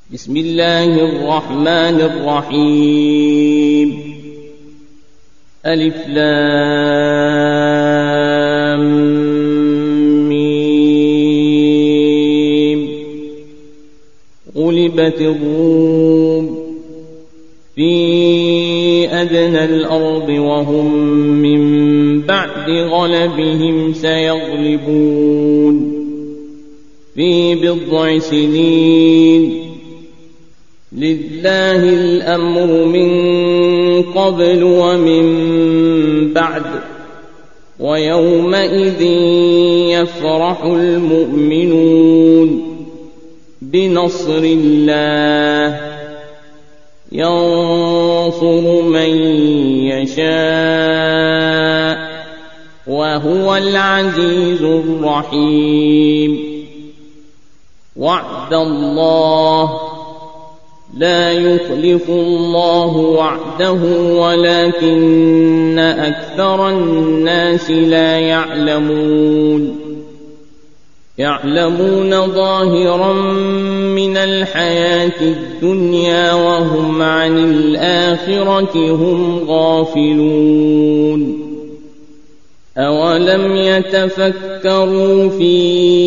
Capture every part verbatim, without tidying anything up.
بسم الله الرحمن الرحيم. ألف لام ميم. غلبت الروم في أدنى الأرض وهم من بعد غلبهم سيغلبون في بضع سنين. لله الأمر من قبل ومن بعد ويومئذ يفرح المؤمنون بنصر الله ينصر من يشاء وهو العزيز الرحيم. وعد الله لا يخلف الله وعده ولكن أكثر الناس لا يعلمون. يعلمون ظاهرا من الحياة الدنيا وهم عن الآخرة هم غافلون. أولم يتفكروا في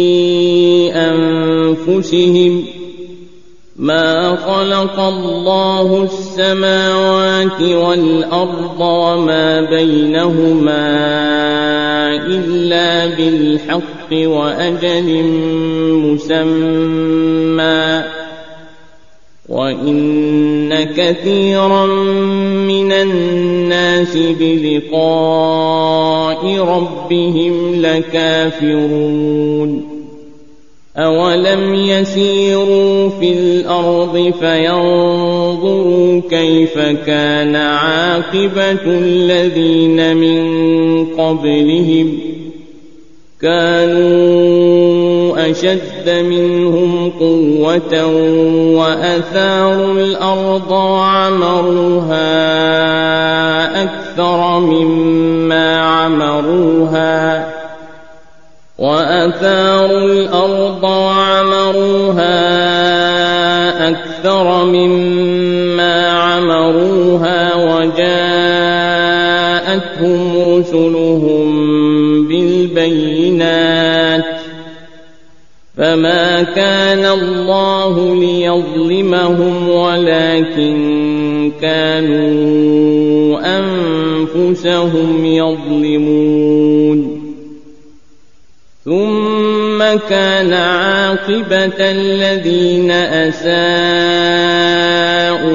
أنفسهم ما خلق الله السماوات والأرض وما بينهما إلا بالحق وأجل مسمى وإن كثيرا من الناس بلقاء ربهم لكافرون. أولم يسيروا في الأرض فينظروا كيف كان عاقبة الذين من قبلهم كانوا أشد منهم قوة وأثاروا الأرض وعمروها أكثر مما عمروها وأثاروا الأرض وعمروها أكثر مما عمروها وجاءتهم رسلهم بالبينات فما كان الله ليظلمهم ولكن كانوا أنفسهم يظلمون. ثم كان عاقبة الذين أساءوا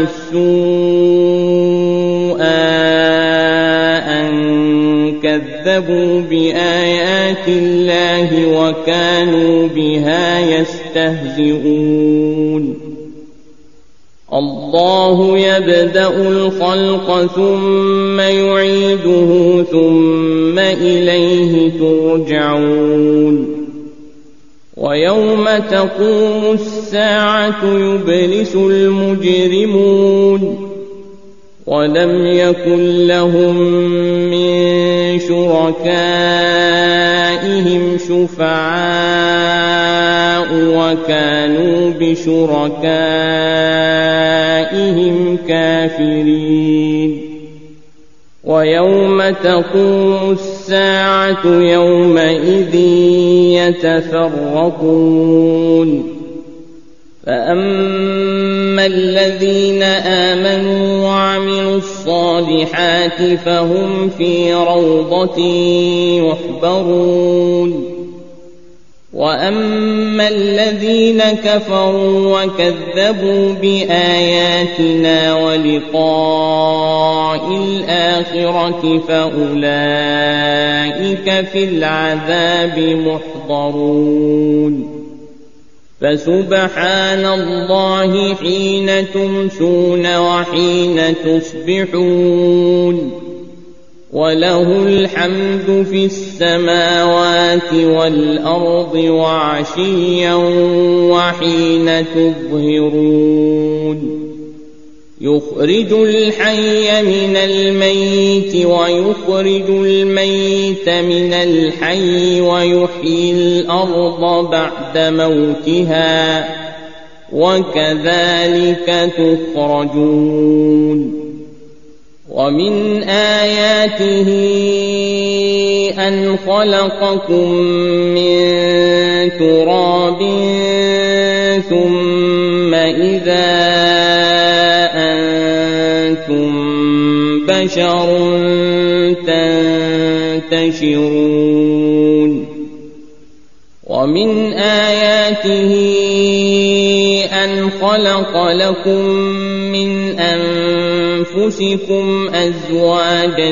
السوء أن كذبوا بآيات الله وكانوا بها يستهزئون. الله يبدأ الخلق ثم يعيده ثم إليه ترجعون. ويوم تقوم الساعة يبلس المجرمون ولم يكن لهم من شركائهم شفعاء وكانوا بشركائهم كافرين. ويوم تقوم الساعة يومئذ يتفرقون. فأما الذين آمنوا وعملوا الصالحات فهم في روضة يحبرون. وأما الذين كفروا وكذبوا بآياتنا ولقاء الآخرة فأولئك في العذاب محضرون. فسبحان الله حين تمسون وحين تصبحون وله الحمد في السماوات والأرض وعشيا وحين تظهرون. يخرج الحي من الميت ويخرج الميت من الحي ويحيي الأرض بعد موتها وكذلك تخرجون ومن آياته أن خلقكم من تراب ثم إذا أنتم بشر تنتشرون ومن آياته أن خلق لكم من أنفسكم أزواجا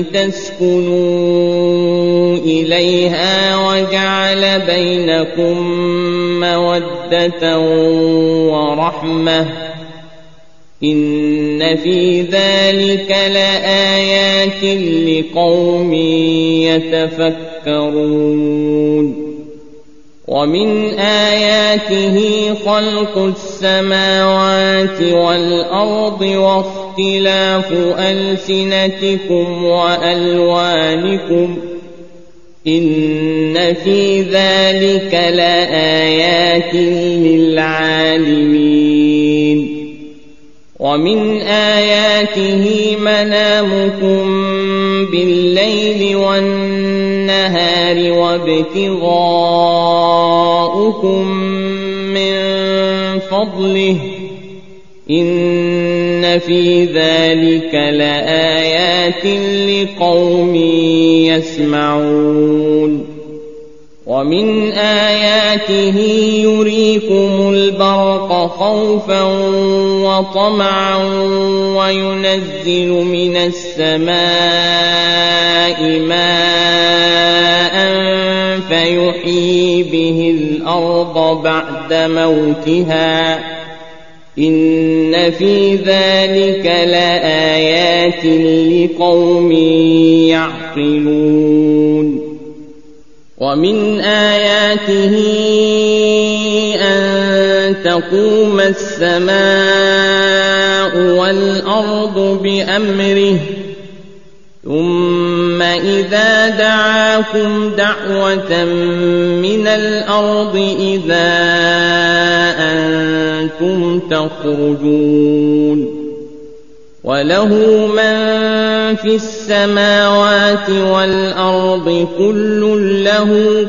لتسكنوا إليها وجعل بينكم مودة ورحمة إن في ذلك لآيات لقوم يتفكرون ومن آياته خلق السماوات والأرض واختلاف ألسنتكم وألوانكم إن في ذلك لآيات للعالمين ومن آياته منامكم بالليل والنهار وابتغاؤكم من فضله إن في ذلك لآيات لقوم يسمعون ومن آياته يريكم البرق خوفا وطمعا وينزل من السماء ماء فيحيي به الأرض بعد موتها إن في ذلك لآيات لقوم يعقلون ومن آياته أن تقوم السماء والأرض بأمره ثم إذا دعاكم دعوة من الأرض إذا أنتم تخرجون وله من في السماوات والأرض كل له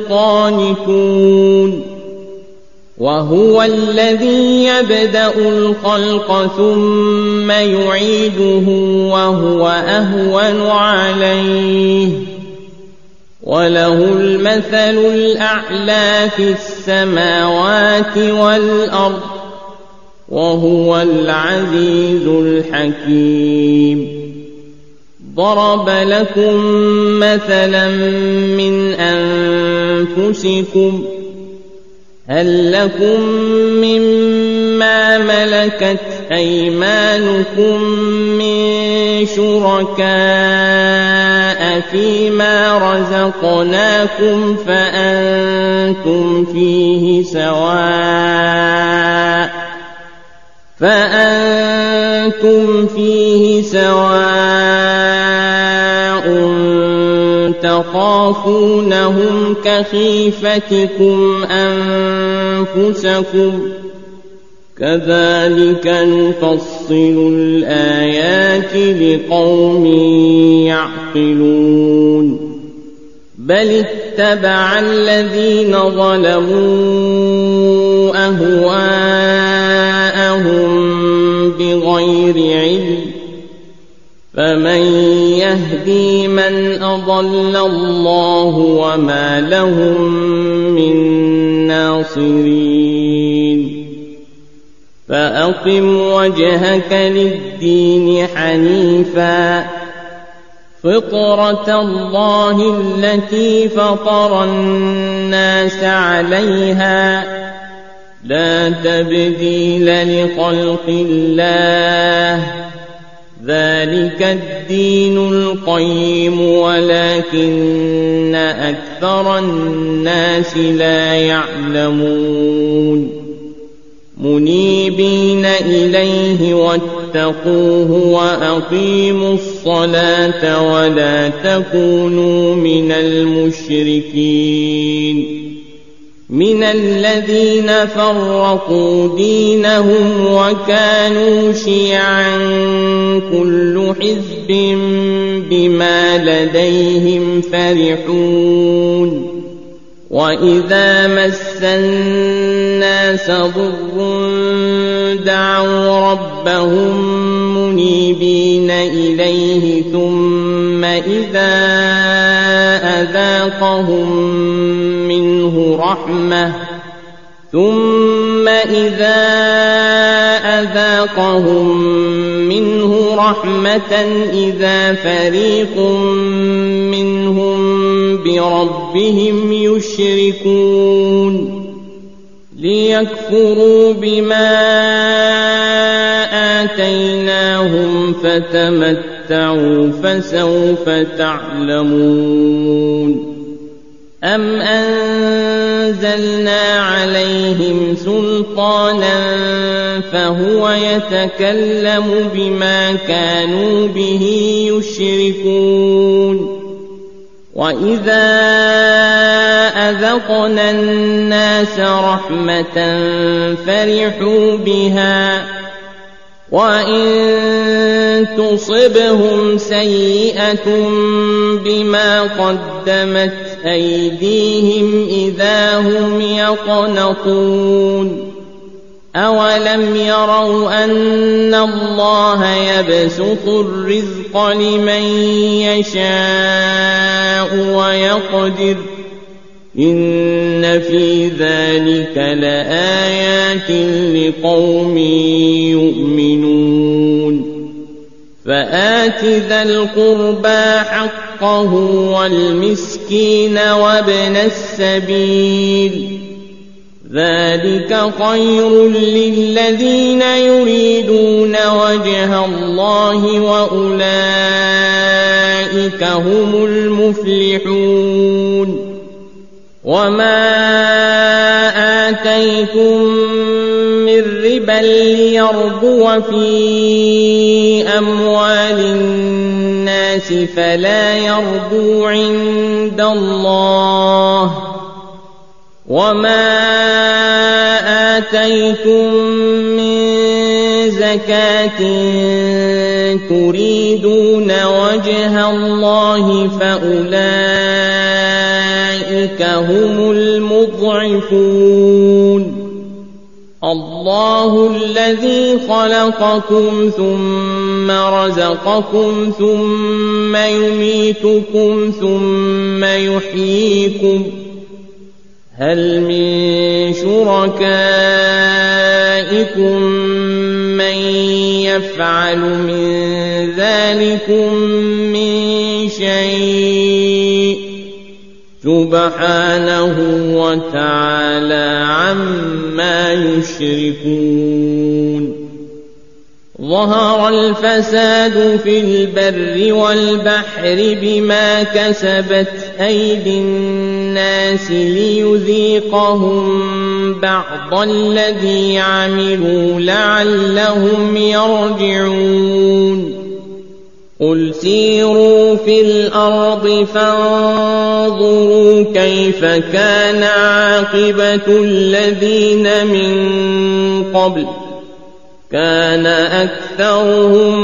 قانتون وهو الذي يبدأ الخلق ثم يعيده وهو أهون عليه وله المثل الأعلى في السماوات والأرض وهو العزيز الحكيم ضرب لكم مثلا من أنفسكم هل لكم مما ملكت أيمانكم من شركاء فيما رزقناكم فأنتم فيه سواء فأنتم فيه سواء تخافونهم كخيفتكم أنفسكم كذلك نفصل الآيات لقوم يعقلون بل اتبع الذين ظلموا أهواءهم بغير علم فمن يهدي من أضل الله وما لهم من ناصرين فأقم وجهك للدين حنيفا فطرة الله التي فطر الناس عليها لا تبديل لخلق الله ذلك الدين القيم ولكن أكثر الناس لا يعلمون منيبين إليه واتقوه وأقيموا الصلاة ولا تكونوا من المشركين من الذين فرقوا دينهم وكانوا شيعا كل حزب بما لديهم فرحون وإذا مس الناس ضر دعوا ربهم منيبين إليه ثم إذا أذاقهم منه رحمة ثم إذا أذاقهم منه رحمة إذا فريق منهم بربهم يشركون ليكفروا بما آتيناهم فتمتعوا فسوف تعلمون أم أنزلنا عليهم سلطانا فهو يتكلم بما كانوا به يشركون وإذا أذقنا الناس رحمة فرحوا بها وإن تصبهم سيئة بما قدمت أيديهم إذا هم يقنطون أولم يروا أن الله يبسط الرزق لمن يشاء ويقدر إن في ذلك لآيات لقوم يؤمنون فآت ذا القربى حقه والمسكين وابن السبيل ذلك خير للذين يريدون وجه الله وأولئك هم المفلحون وما آتيتم من ربا ليربو في أموال الناس فلا يربو عند الله وما آتيتم من زكاة تريدون وجه الله فأولئك هم المضعفون الله الذي خلقكم ثم رزقكم ثم يميتكم ثم يحييكم هل من شركائكم من يفعل من ذلكم من شيء سبحانه وتعالى عما يشركون ظهر الفساد في البر والبحر بما كسبت أيدي الناس ليذيقهم بعض الذي عملوا لعلهم يرجعون قل سيروا في الأرض فانظروا كيف كان عاقبة الذين من قبل كان أكثرهم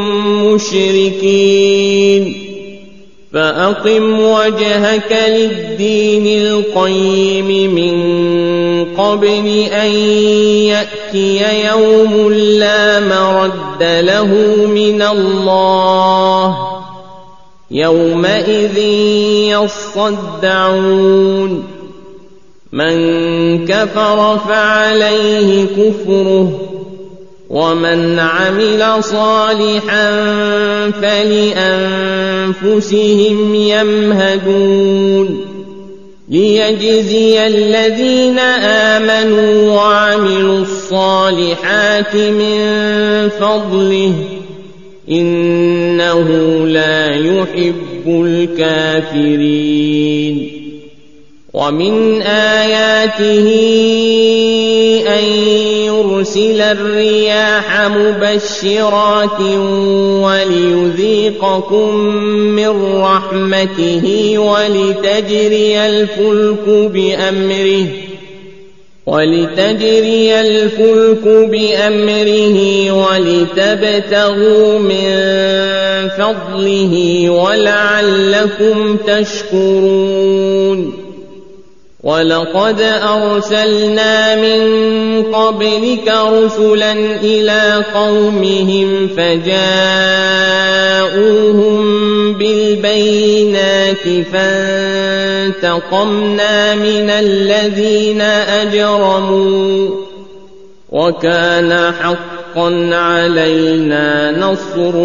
مشركين فأقم وجهك للدين القيم من قبل أن يأتي يوم لا مرد له من الله يومئذ يصدعون من كفر فعليه كفره ومن عمل صالحا فلأنفسهم يمهدون ليجزي الذين آمنوا وعملوا الصالحات من فضله إنه لا يحب الكافرين ومن آياته أن يرسل الرياح مبشرات وليذيقكم من رحمته ولتجري الفلك بأمره ولتجري الفلك بأمره ولتبتغوا من فضله ولعلكم تشكرون ولقد أرسلنا من قبلك رسلا إلى قومهم فجاءوهم بالبينات فانتقمنا من الذين أجرموا وكان حقا علينا نصر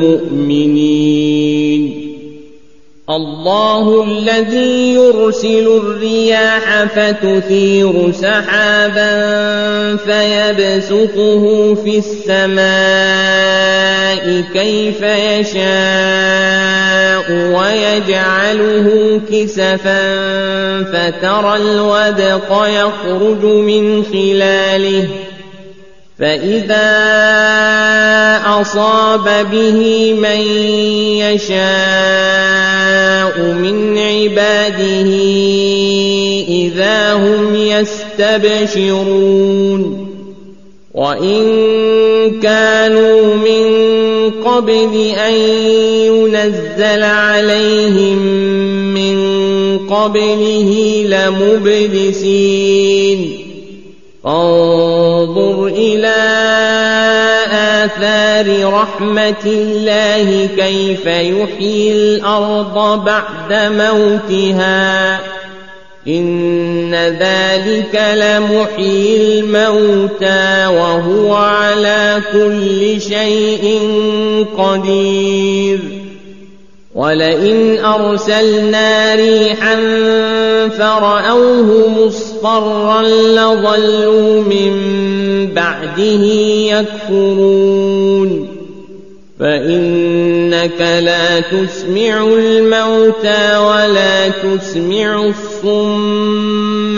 المؤمنين الله الذي يرسل الرياح فتثير سحابا فيبسطه في السماء كيف يشاء ويجعله كسفا فترى الودق يخرج من خلاله فإذا أصاب به من يشاء من عباده إذا هم يستبشرون وإن كانوا من قبل أن ينزل عليهم من قبله لمبلسين فانظر إلى آثار رحمة الله كيف يحيي الأرض بعد موتها إن ذلك لمحيي الموتى وهو على كل شيء قدير ولئن أرسلنا ريحا فرأوه مصفرا لظلوا من بعده يكفرون فإنك لا تسمع الموتى ولا تسمع الصم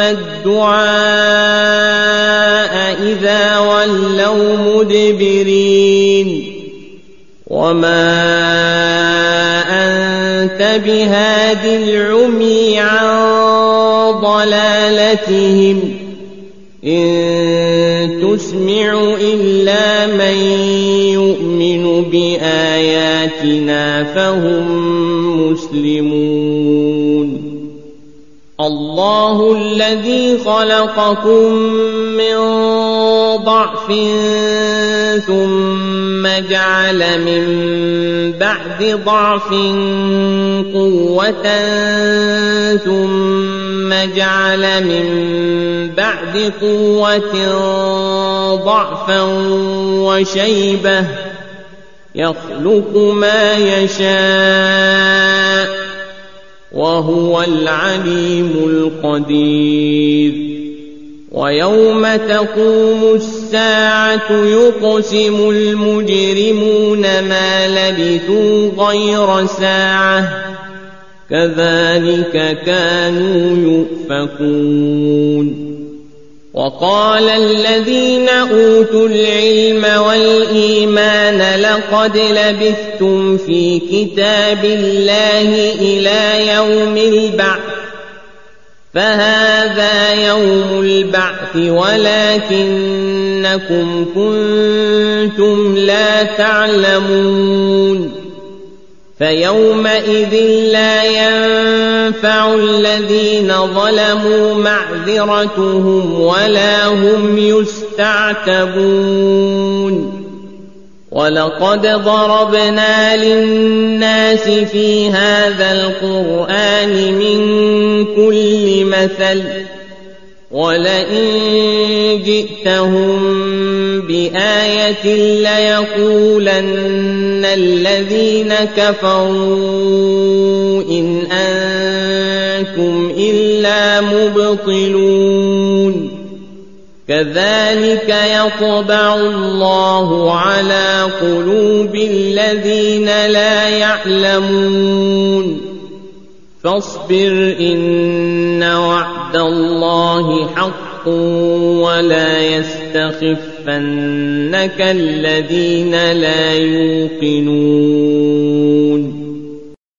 الدعاء إذا ولوا مدبرين وما أنت بهاد العمي عن ضلالتهم إن تسمع إلا من يؤمن بآياتنا فهم مسلمون الله الذي خلقكم من ضعف ثم جعل من بعد ضعف قوة ثم جعل من بعد قوة ضعفا وشيبة يخلق ما يشاء وهو العليم القدير ويوم تقوم الساعة يقسم المجرمون ما لبثوا غير ساعة كذلك كانوا يؤفكون وقال الذين أوتوا العلم والإيمان لقد لبثتم في كتاب الله إلى يوم البعث فهذا يوم البعث ولكنكم كنتم لا تعلمون فيومئذ لا ينفع الذين ظلموا معذرتهم ولا هم يستعتبون ولقد ضربنا للناس في هذا القرآن من كل مثل ولئن جئتهم بآية ليقولن الذين كفروا إن أنتم إلا مبطلون كذلك يطبع الله على قلوب الذين لا يعلمون فاصبر إن وعد الله حق ولا يستخفنك الذين لا يوقنون